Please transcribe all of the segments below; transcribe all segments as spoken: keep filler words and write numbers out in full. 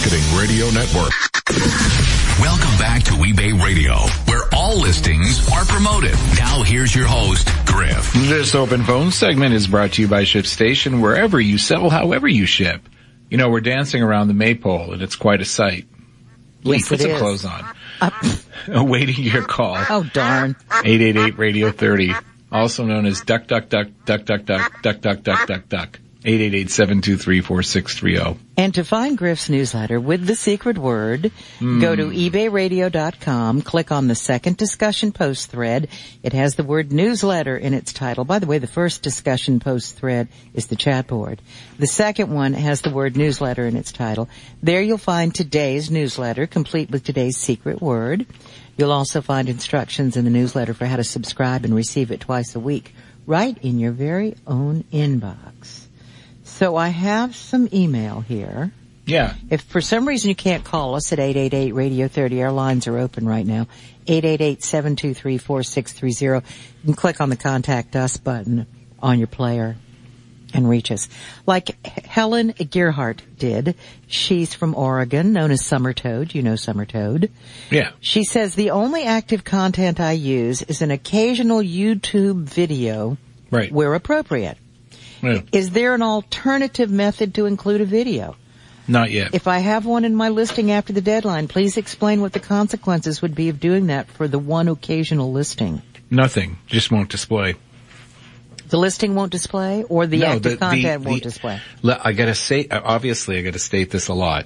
Marketing Radio Network. Welcome back to eBay Radio, where all listings are promoted. Now here's your host, Griff. This open phone segment is brought to you by ShipStation, wherever you sell, however you ship. You know, we're dancing around the maypole, and it's quite a sight. Lee, Yes, put it some is. clothes on. Uh, Awaiting your call. oh, darn. eight eight eight radio thirty, also known as duck, duck, duck, duck, duck, duck, duck, duck, duck, duck, duck. eight eight eight, seven two three, four six three zero. And to find Griff's newsletter with the secret word, Mm. go to ebay radio dot com, click on the second discussion post thread. It has the word newsletter in its title. By the way, the first discussion post thread is the chat board. The second one has the word newsletter in its title. There you'll find today's newsletter, complete with today's secret word. You'll also find instructions in the newsletter for how to subscribe and receive it twice a week, right in your very own inbox. So I have some email here. Yeah. If for some reason you can't call us at eight eight eight radio thirty, our lines are open right now. eight eight eight, seven two three, four six three zero. You can click on the Contact Us button on your player and reach us. Like Helen Gearhart did. She's from Oregon, known as Summer Toad. You know Summer Toad. Yeah. She says, the only active content I use is an occasional YouTube video Right. where appropriate. Yeah. Is there an alternative method to include a video? Not yet. If I have one in my listing after the deadline, please explain what the consequences would be of doing that for the one occasional listing. Nothing. Just won't display. The listing won't display, or the No, active the- the- content the- won't display? Le- I gotta say, obviously I gotta state this a lot.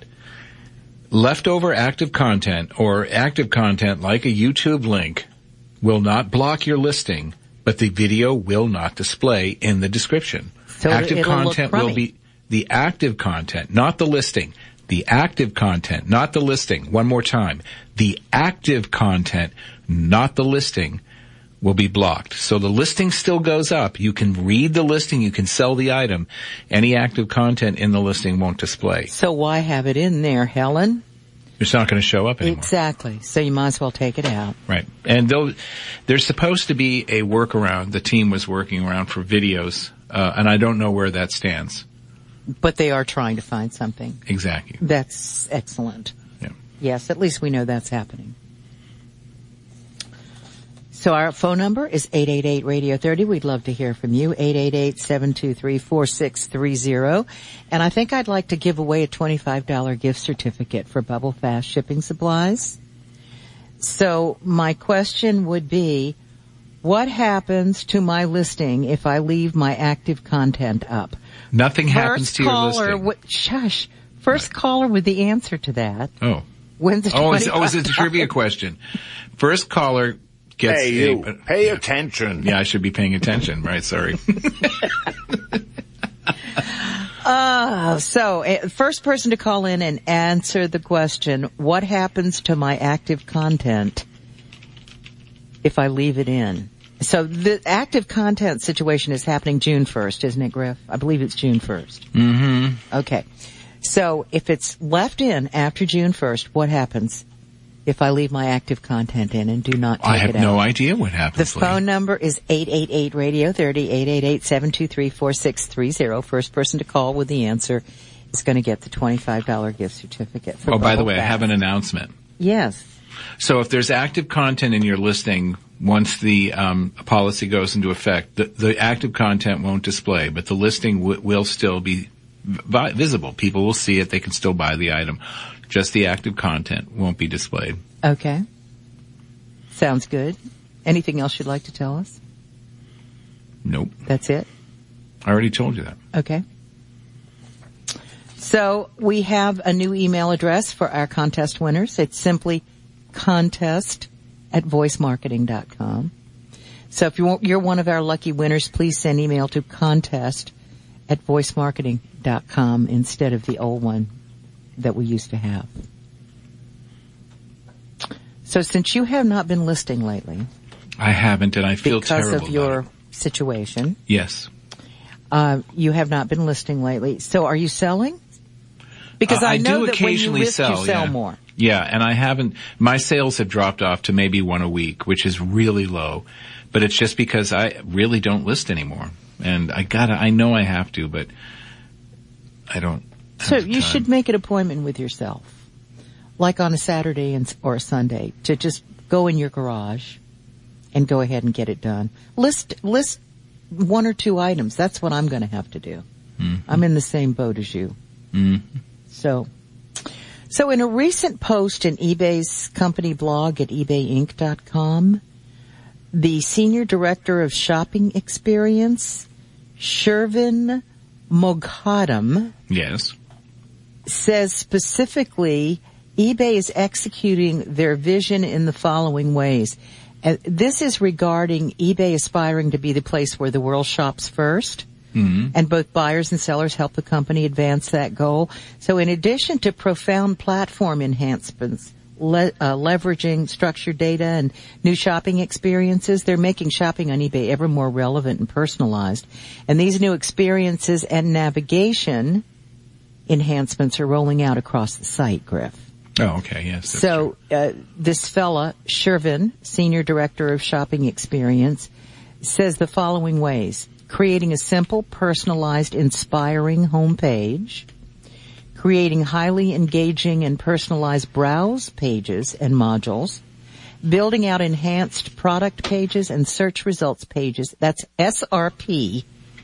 Leftover active content or active content like a YouTube link will not block your listing, but the video will not display in the description. So active it'll look content will crummy. be the active content, not the listing. The active content, not the listing. One more time. The active content, not the listing, will be blocked. So the listing still goes up. You can read the listing. You can sell the item. Any active content in the listing won't display. So why have it in there, Helen? It's not going to show up anymore. Exactly. So you might as well take it out. Right. And though there's supposed to be a workaround, the team was working around for videos, uh, and I don't know where that stands. But they are trying to find something. Exactly. That's excellent. Yeah. Yes, at least we know that's happening. So our phone number is eight eight eight radio thirty. We'd love to hear from you. eight eight eight, seven two three, four six three zero. And I think I'd like to give away a twenty-five dollars gift certificate for Bubble Fast shipping supplies. So my question would be, what happens to my listing if I leave my active content up? Nothing happens First to your caller, listing. w- shush. First caller with the answer to that. Oh. When's the Oh, it's, oh, it's a twenty-five trivia question. First caller gets Hey, a, you, pay attention. Yeah, I should be paying attention. Right, sorry. Uh, so, uh, first person to call in and answer the question, what happens to my active content if I leave it in? So the active content situation is happening June first, isn't it, Griff? I believe it's June first. Mm-hmm. Okay. So if it's left in after June first, what happens if I leave my active content in and do not take I have it out? no idea what The happens. Lee. phone number is eight eight eight radio thirty, eight eight eight, seven two three, four six three zero. First person to call with the answer is going to get the twenty-five dollars gift certificate. For Oh, by the Bubble way, I Fast. have an announcement. Yes. So if there's active content in your listing, once the um, policy goes into effect, the, the active content won't display, but the listing w- will still be vi- visible. People will see it. They can still buy the item. Just the active content won't be displayed. Okay. Sounds good. Anything else you'd like to tell us? Nope. That's it? I already told you that. Okay. So we have a new email address for our contest winners. It's simply contest at voice marketing dot com. So if you're, you're one of our lucky winners, please send email to contest at voice marketing dot com instead of the old one that we used to have. So since you have not been listing lately, I haven't, and I feel because terrible of your about it. situation, Yes. uh, you have not been listing lately. So are you selling? Because Uh, I, I know do that when you occasionally list, sell, you sell yeah. more. Yeah, and I haven't, my sales have dropped off to maybe one a week, which is really low. But it's just because I really don't list anymore. And I gotta, I know I have to, but I don't, So you should make an appointment with yourself, like on a Saturday and, or a Sunday, to just go in your garage and go ahead and get it done. List list one or two items. That's what I'm going to have to do. Mm-hmm. I'm in the same boat as you. Mm-hmm. So, so in a recent post in eBay's company blog at ebay inc dot com, the senior director of shopping experience, Shervin Moghadam, yes, says specifically eBay is executing their vision in the following ways. Uh, this is regarding eBay aspiring to be the place where the world shops first. Mm-hmm. And both buyers and sellers help the company advance that goal. So in addition to profound platform enhancements, le- uh, leveraging structured data and new shopping experiences, they're making shopping on eBay ever more relevant and personalized. And these new experiences and navigation enhancements are rolling out across the site, Griff. Oh, okay, yes. So uh, this fella, Shervin, Senior Director of Shopping Experience, says the following ways. Creating a simple, personalized, inspiring homepage, creating highly engaging and personalized browse pages and modules, building out enhanced product pages and search results pages. That's S R P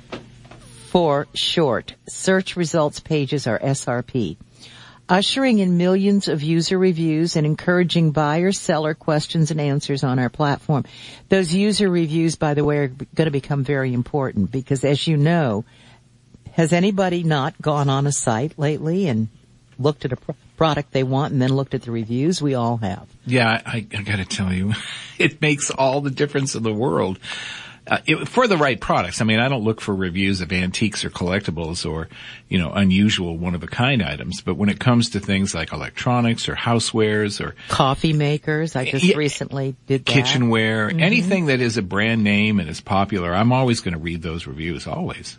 for short. Search results pages are S R P. Ushering in millions of user reviews and encouraging buyer-seller questions and answers on our platform. Those user reviews, by the way, are going to become very important because, as you know, has anybody not gone on a site lately and looked at a pro- product they want and then looked at the reviews? We all have. Yeah, I, I got to tell you, it makes all the difference in the world. Uh, it, for the right products. I mean, I don't look for reviews of antiques or collectibles or, you know, unusual one-of-a-kind items. But when it comes to things like electronics or housewares or coffee makers, I just yeah, recently did that. Kitchenware, mm-hmm. anything that is a brand name and is popular, I'm always going to read those reviews, always.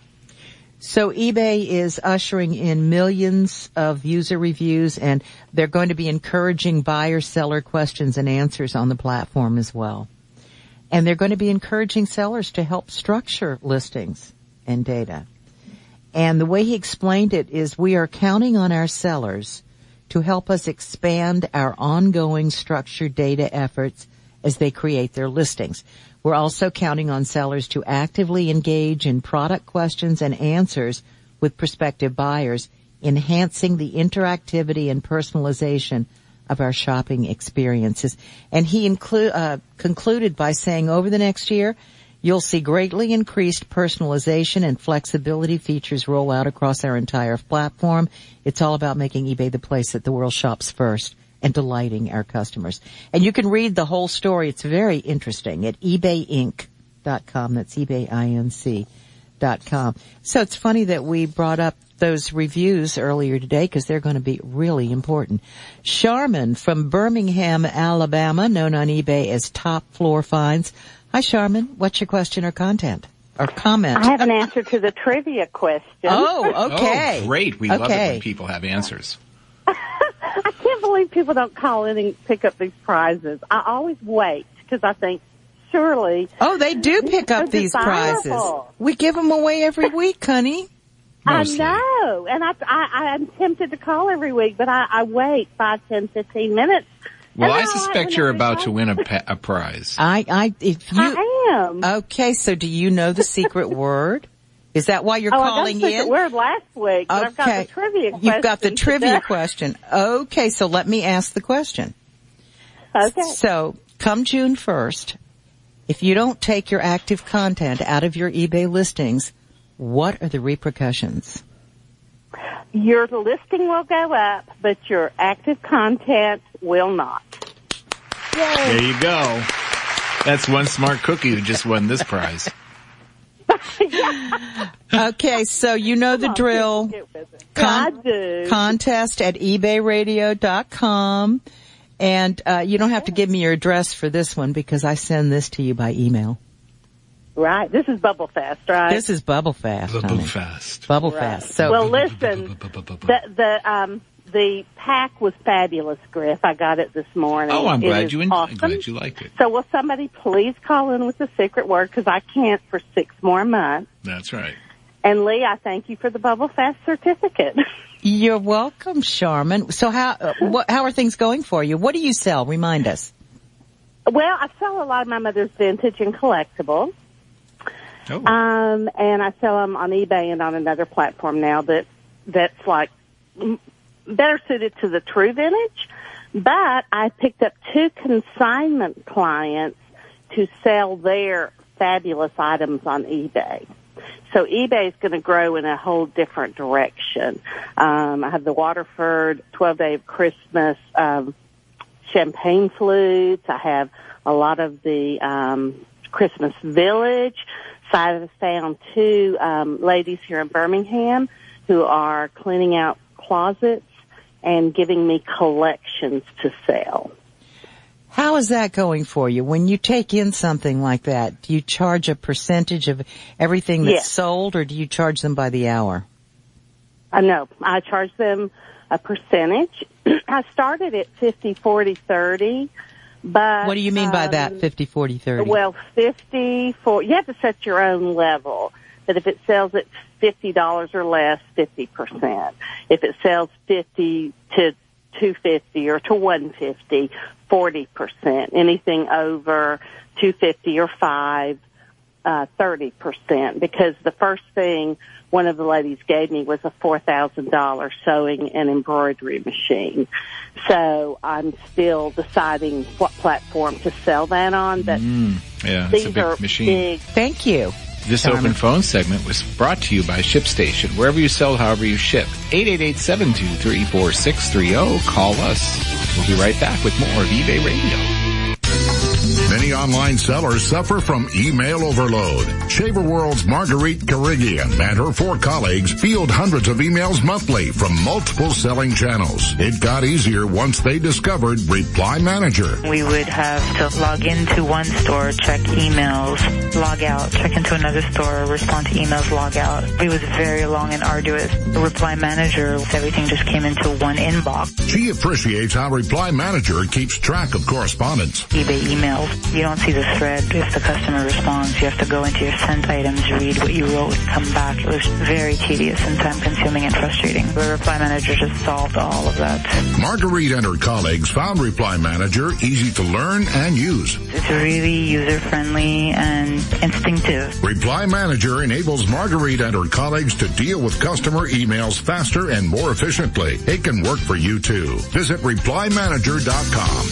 So eBay is ushering in millions of user reviews, and they're going to be encouraging buyer-seller questions and answers on the platform as well. And they're going to be encouraging sellers to help structure listings and data. And the way he explained it is we are counting on our sellers to help us expand our ongoing structured data efforts as they create their listings. We're also counting on sellers to actively engage in product questions and answers with prospective buyers, enhancing the interactivity and personalization of our shopping experiences. And he inclu- uh, concluded by saying over the next year, you'll see greatly increased personalization and flexibility features roll out across our entire platform. It's all about making eBay the place that the world shops first and delighting our customers. And you can read the whole story. It's very interesting at ebay inc dot com. That's ebay inc dot com. So it's funny that we brought up those reviews earlier today because they're going to be really important. Charmin from Birmingham, Alabama, known on eBay as Top Floor Finds. Hi, Charmin. What's your question or content or comment? I have an answer to the trivia question. Oh, okay. Oh, great. We okay. love it when people have answers. I can't believe people don't call in and pick up these prizes. I always wait because I think, surely. Oh, they do pick up these prizes. We give them away every week, honey. Mostly. I know, and I, I, I'm tempted to call every week, but I, I wait five, ten, fifteen minutes. Well, I suspect you're about to win a, pa- a prize. I, I, if you, I am. Okay, so do you know the secret word? Is that why you're oh, calling I got the in? secret word last week, but okay. I've got the trivia question. You've got the trivia today. question. Okay, so let me ask the question. Okay. So, come June first, if you don't take your active content out of your eBay listings, what are the repercussions? Your listing will go up, but your active content will not. Yay. There you go. That's one smart cookie who just won this prize. Okay, so you know the on, drill. Con- I do. Contest at ebay radio dot com. And uh you don't have to give me your address for this one because I send this to you by email. Right. This is Bubble Fast, right? This is Bubble Fast. Bubble honey. Fast. Bubble right. Fast. So well, listen, the the um the pack was fabulous, Griff. I got it this morning. Oh, I'm it glad you en- awesome. I'm glad you liked it. So will somebody please call in with the secret word because I can't for six more months. That's right. And Lee, I thank you for the Bubble Fast certificate. You're welcome, Charmin. So how uh, what, how are things going for you? What do you sell? Remind us. Well, I sell a lot of my mother's vintage and collectibles. Oh. Um, and I sell them on eBay and on another platform now that that's like better suited to the true vintage. But I picked up two consignment clients to sell their fabulous items on eBay. So eBay is going to grow in a whole different direction. Um, I have the Waterford twelve Day of Christmas um, champagne flutes. I have a lot of the um, Christmas Village. So I found two um, ladies here in Birmingham who are cleaning out closets and giving me collections to sell. How is that going for you? When you take in something like that, do you charge a percentage of everything that's yes. sold, or do you charge them by the hour? Uh, no, I charge them a percentage. I started at fifty, forty, thirty, but... What do you mean by um, that, fifty, forty, thirty? Well, fifty, for you have to set your own level. But if it sells at fifty dollars or less, fifty percent. If it sells fifty to two fifty or to one fifty, forty percent. Anything over two fifty or five, uh, thirty percent. Because the first thing one of the ladies gave me was a four thousand dollars sewing and embroidery machine. So I'm still deciding what platform to sell that on. But mm, yeah, these it's a big are machine. big. Thank you. This Charmin. open phone segment was brought to you by ShipStation. Wherever you sell, however you ship. eight eight eight, seven two three, four six three zero. Call us. We'll be right back with more of eBay Radio. Many online sellers suffer from email overload. Shaver World's Marguerite Carrigian and her four colleagues field hundreds of emails monthly from multiple selling channels. It got easier once they discovered Reply Manager. We would have to log into one store, check emails, log out, check into another store, respond to emails, log out. It was very long and arduous. The Reply Manager, everything just came into one inbox. She appreciates how Reply Manager keeps track of correspondence. eBay emails. You don't see the thread. If the customer responds, you have to go into your sent items, read what you wrote, come back. It was very tedious and time-consuming and frustrating. The Reply Manager just solved all of that. Marguerite and her colleagues found Reply Manager easy to learn and use. It's really user-friendly and instinctive. Reply Manager enables Marguerite and her colleagues to deal with customer emails faster and more efficiently. It can work for you too. Visit reply manager dot com.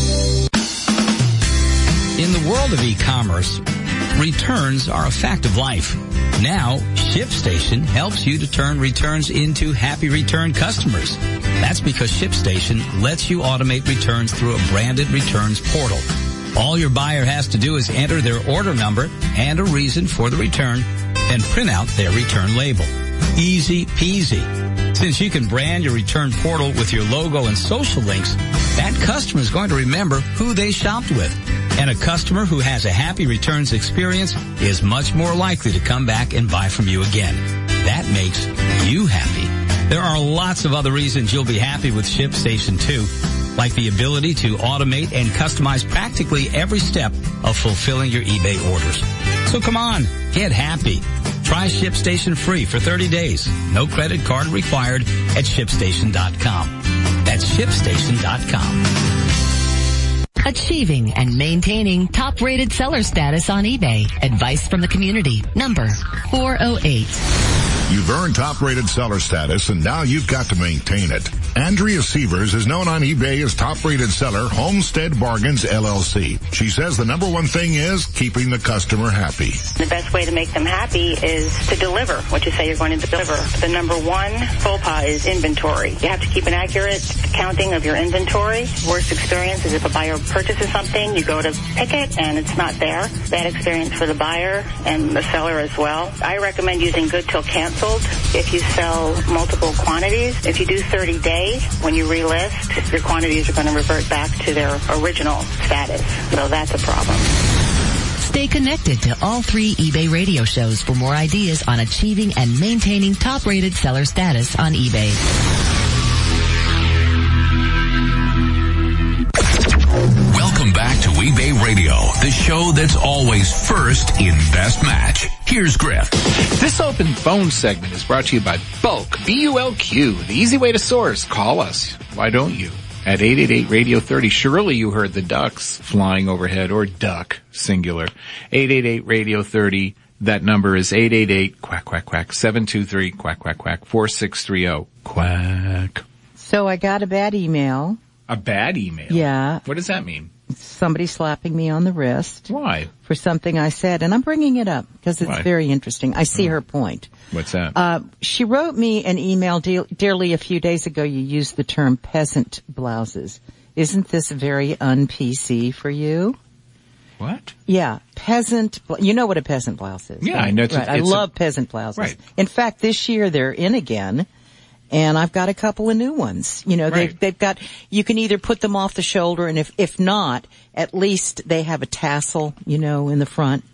In the world of e-commerce, returns are a fact of life. Now, ShipStation helps you to turn returns into happy return customers. That's because ShipStation lets you automate returns through a branded returns portal. All your buyer has to do is enter their order number and a reason for the return, and print out their return label. Easy peasy. Since you can brand your return portal with your logo and social links, that customer is going to remember who they shopped with. And a customer who has a happy returns experience is much more likely to come back and buy from you again. That makes you happy. There are lots of other reasons you'll be happy with ShipStation too, like the ability to automate and customize practically every step of fulfilling your eBay orders. So come on, get happy. Try ShipStation free for thirty days. No credit card required at ship station dot com. That's ship station dot com. Achieving and maintaining top-rated seller status on eBay. Advice from the community. Number four oh eight. You've earned top-rated seller status, and now you've got to maintain it. Andrea Sievers is known on eBay as top-rated seller Homestead Bargains, L L C. She says the number one thing is keeping the customer happy. The best way to make them happy is to deliver what you say you're going to deliver. The number one faux pas is inventory. You have to keep an accurate accounting of your inventory. Worst experience is if a buyer purchases something, you go to pick it, and it's not there. Bad experience for the buyer and the seller as well. I recommend using good till canceled if you sell multiple quantities. If you do thirty days, when you relist, your quantities are going to revert back to their original status. So that's a problem. Stay connected to all three eBay radio shows for more ideas on achieving and maintaining top-rated seller status on eBay. Welcome back to eBay Radio, the show that's always first in best match. Here's Griff. This open phone segment is brought to you by Bulk, B U L Q, the easy way to source. Call us. Why don't you? At eight eight eight radio thirty. Surely you heard the ducks flying overhead, or duck, singular. eight eight eight radio thirty. That number is eight eight eight, quack, quack, quack, seven two three, quack, quack, quack, four six three zero, quack. So I got a bad email. A bad email? Yeah. What does that mean? Somebody slapping me on the wrist. Why? For something I said, and I'm bringing it up because it's Why? very interesting. I see Oh. her point. What's that? Uh, she wrote me an email, de- dearly, a few days ago. You used the term peasant blouses. Isn't this very un-P C for you? What? Yeah, peasant. You know what a peasant blouse is? Yeah, right? I know. It's a- right. I it's a- love peasant blouses. Right. In fact, this year they're in again, and I've got a couple of new ones. You know, Right. they've they've got. You can either put them off the shoulder, and if if not, at least they have a tassel. You know, in the front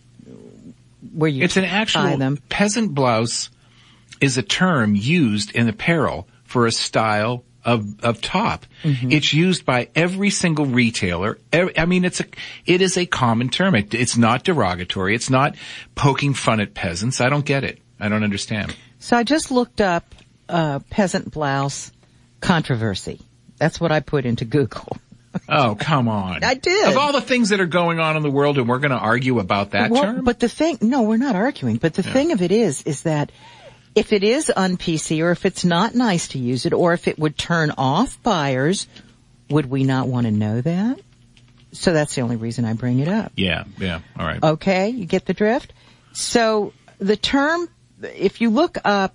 where you It's an tie actual them. peasant blouse is a term used in apparel for a style of of top. Mm-hmm. It's used by every single retailer. Ev- I mean, it's a it is a common term. It, it's not derogatory. It's not poking fun at peasants. I don't get it. I don't understand. So I just looked up uh, peasant blouse controversy. That's what I put into Google. Oh, come on. I did. Of all the things that are going on in the world, and we're going to argue about that well, term? But the thing, no, we're not arguing. But the Yeah. thing of it is, is that if it is un-P C, or if it's not nice to use it, or if it would turn off buyers, would we not want to know that? So that's the only reason I bring it up. Yeah, yeah. All right. Okay, you get the drift? So the term, if you look up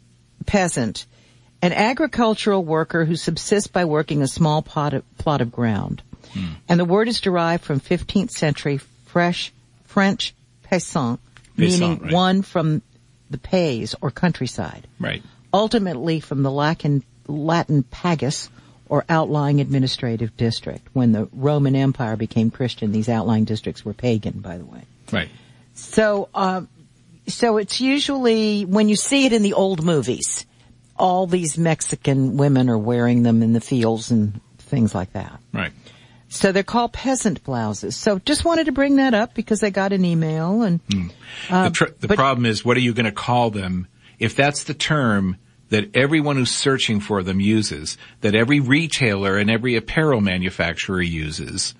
peasant, an agricultural worker who subsists by working a small plot of, plot of ground. Hmm. And the word is derived from fifteenth century fresh French paysan, meaning right. one from the pays or countryside. Right. Ultimately from the Latin, Latin pagus, or outlying administrative district. When the Roman Empire became Christian, these outlying districts were pagan, by the way. Right. So, um, so it's usually when you see it in the old movies, all these Mexican women are wearing them in the fields and things like that. Right. So they're called peasant blouses. So just wanted to bring that up because I got an email and, uh, the tr- the but- problem is, what are you going to call them if that's the term that everyone who's searching for them uses, that every retailer and every apparel manufacturer uses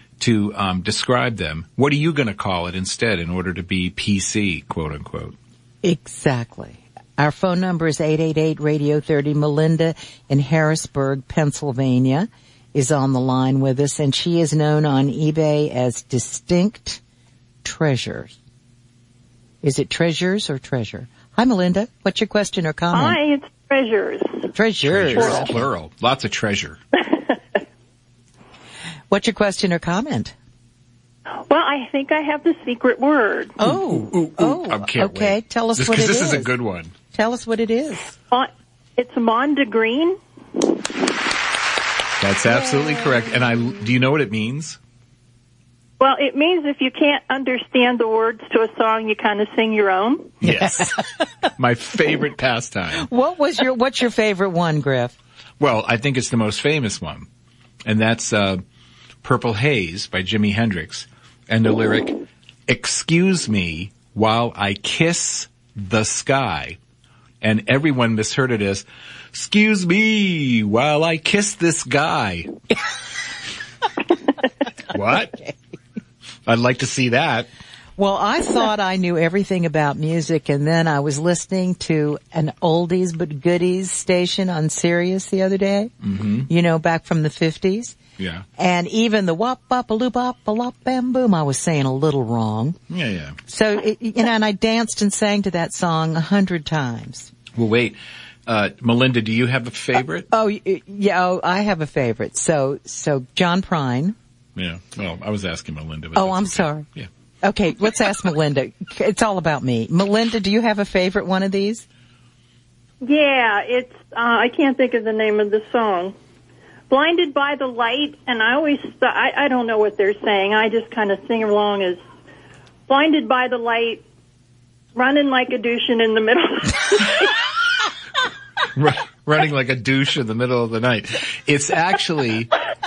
to um, describe them? What are you going to call it instead in order to be P C, quote unquote? Exactly. Our phone number is eight eight eight radio thirty. Melinda in Harrisburg, Pennsylvania is on the line with us, and she is known on eBay as Distinct Treasures. Is it treasures or treasure? Hi, Melinda. What's your question or comment? Hi, it's treasures. Treasures. Plural. Plural. Lots of treasure. What's your question or comment? Well, I think I have the secret word. Oh, Ooh, ooh, oh, I can't okay. wait. Tell us this, what it this is. is a good one. Tell us what it is. Mon- It's Mondegreen. That's absolutely correct. And I, do you know what it means? Well, it means if you can't understand the words to a song, you kind of sing your own. Yes. My favorite pastime. What was your, what's your favorite one, Griff? Well, I think it's the most famous one. And that's, uh, Purple Haze by Jimi Hendrix. And the lyric, excuse me while I kiss the sky. And everyone misheard it as, excuse me while I kiss this guy. What? Okay. I'd like to see that. Well, I thought I knew everything about music, and then I was listening to an oldies but goodies station on Sirius the other day. Mm-hmm. You know, back from the fifties. Yeah. And even the wop bop a loop bop a lop bam boom, I was saying a little wrong. Yeah, yeah. So, it, you know, and I danced and sang to that song a hundred times. Well, wait. Uh, Melinda, do you have a favorite? Uh, oh, y- yeah, oh, I have a favorite. So, so John Prine. Yeah. Well, I was asking Melinda. But Oh, that's I'm okay. sorry. Yeah. Okay, let's ask Melinda. It's all about me. Melinda, do you have a favorite one of these? Yeah, it's, uh, I can't think of the name of the song. Blinded by the Light, and I always, st- I, I don't know what they're saying. I just kind of sing along as blinded by the light, running like a douche in the middle of the Running like a douche in the middle of the night. It's actually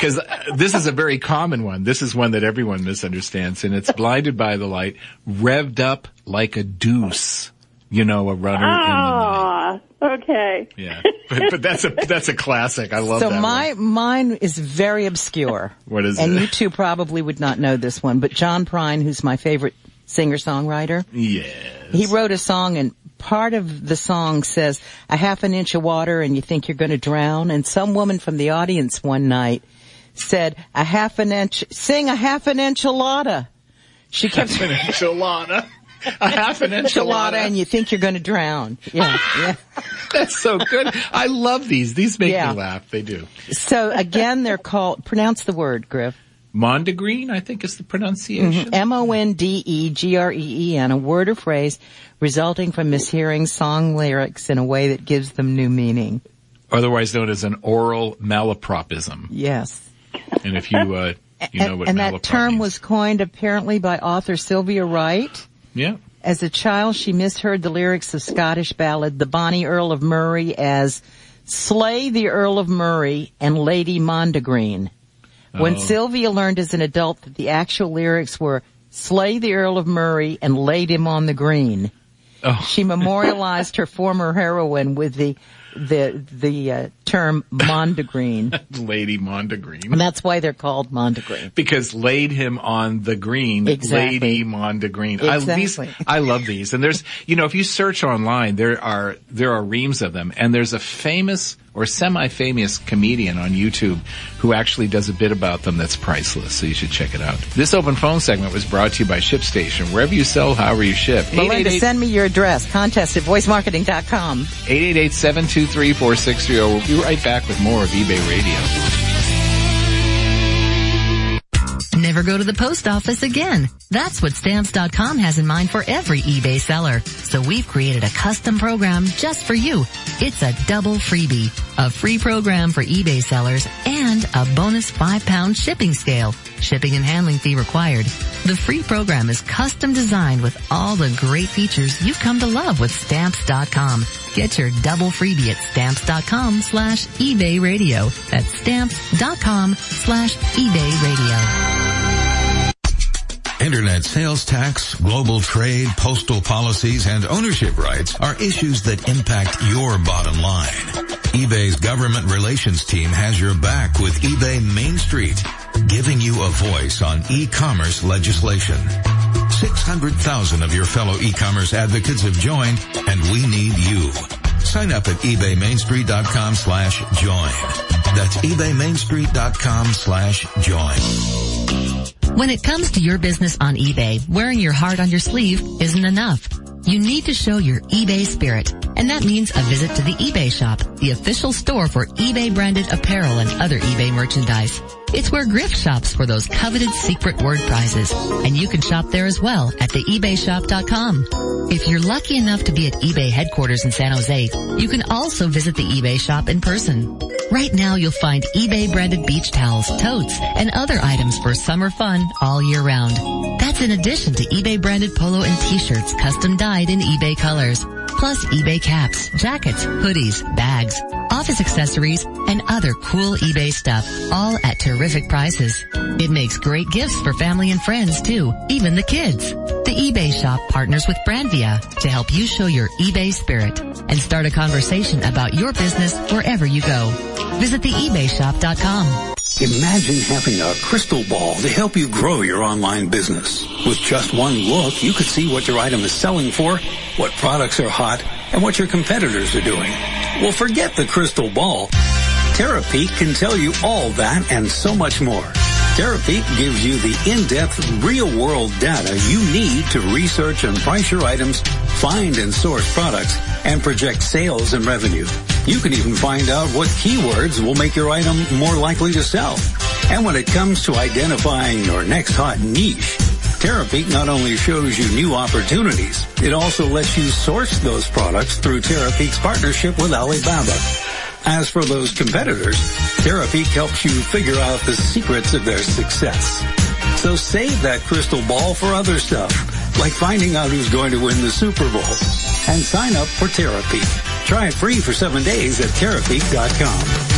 because this is a very common one. This is one that everyone misunderstands, and it's blinded by the light, revved up like a deuce. You know, a runner ah, in the night. Okay. Yeah, but, but that's a that's a classic. I love so that. So my one. mine is very obscure. What is and it? And you two probably would not know this one, but John Prine, who's my favorite singer-songwriter. Yes. He wrote a song, and part of the song says, a half an inch of water and you think you're going to drown. And some woman from the audience one night said, a half an inch, sing a half an enchilada. She kept half an enchilada. A half an enchilada. And you think you're going to drown. Yeah, yeah. That's so good. I love these. These make yeah. me laugh. They do. So again, they're called, pronounce the word, Griff. Mondegreen, I think is the pronunciation. Mm-hmm. M O N D E G R E E N, a word or phrase resulting from mishearing song lyrics in a way that gives them new meaning. Otherwise known as an oral malapropism. Yes. And if you, uh, you and, know what and malaprop that term means. was coined apparently by author Sylvia Wright. Yeah. As a child, she misheard the lyrics of Scottish ballad The Bonnie Earl of Murray as Slay the Earl of Murray and Lady Mondegreen. When oh. Sylvia learned as an adult that the actual lyrics were Slay the Earl of Murray and laid him on the green, oh. she memorialized her former heroine with the the the uh, term Mondegreen. Lady Mondegreen. And that's why they're called Mondegreen. Because laid him on the green. Exactly. Lady Mondegreen. Exactly. I, these, I love these. And there's, you know, if you search online, there are, there are reams of them. And there's a famous or semi-famous comedian on YouTube who actually does a bit about them that's priceless. So you should check it out. This open phone segment was brought to you by ShipStation. Wherever you sell, however you ship. Melinda, send me your address. Contest at voice marketing dot com. eight eight eight, seven two three, four six three zero. We'll be right back with more of eBay Radio. Never go to the post office again. That's what Stamps dot com has in mind for every eBay seller. So we've created a custom program just for you. It's a double freebie, a free program for eBay sellers, and a bonus five pound shipping scale. Shipping and handling fee required. The free program is custom designed with all the great features you've come to love with Stamps dot com. Get your double freebie at Stamps dot com slash eBay radio. That's Stamps dot com slash eBay radio. Internet sales tax, global trade, postal policies, and ownership rights are issues that impact your bottom line. eBay's government relations team has your back with eBay Main Street, giving you a voice on e-commerce legislation. six hundred thousand of your fellow e-commerce advocates have joined, and we need you. Sign up at ebay main street dot com slash join. That's ebay main street dot com slash join. When it comes to your business on eBay, wearing your heart on your sleeve isn't enough. You need to show your eBay spirit, and that means a visit to the eBay shop, the official store for eBay branded apparel and other eBay merchandise. It's where Griff shops for those coveted secret word prizes, and you can shop there as well at the ebay shop dot com. If you're lucky enough to be at eBay headquarters in San Jose, you can also visit the eBay shop in person. Right now you'll find eBay branded beach towels, totes, and other items for summer fun all year round. That's in addition to eBay branded polo and t-shirts custom dyed in eBay colors. Plus eBay caps, jackets, hoodies, bags, office accessories, and other cool eBay stuff, all at terrific prices. It makes great gifts for family and friends too, even the kids. The eBay shop partners with Brandvia to help you show your eBay spirit and start a conversation about your business wherever you go. Visit the ebay shop dot com. Imagine having a crystal ball to help you grow your online business. With just one look, you could see what your item is selling for, what products are hot, and what your competitors are doing. Well, forget the crystal ball. Terapeak can tell you all that and so much more. Terapeak gives you the in-depth, real-world data you need to research and price your items, find and source products, and project sales and revenue. You can even find out what keywords will make your item more likely to sell. And when it comes to identifying your next hot niche, Terapeak not only shows you new opportunities, it also lets you source those products through Terapeak's partnership with Alibaba. As for those competitors, Terapeak helps you figure out the secrets of their success. So save that crystal ball for other stuff, like finding out who's going to win the Super Bowl. And sign up for Terapeak. Try it free for seven days at Terapeak dot com.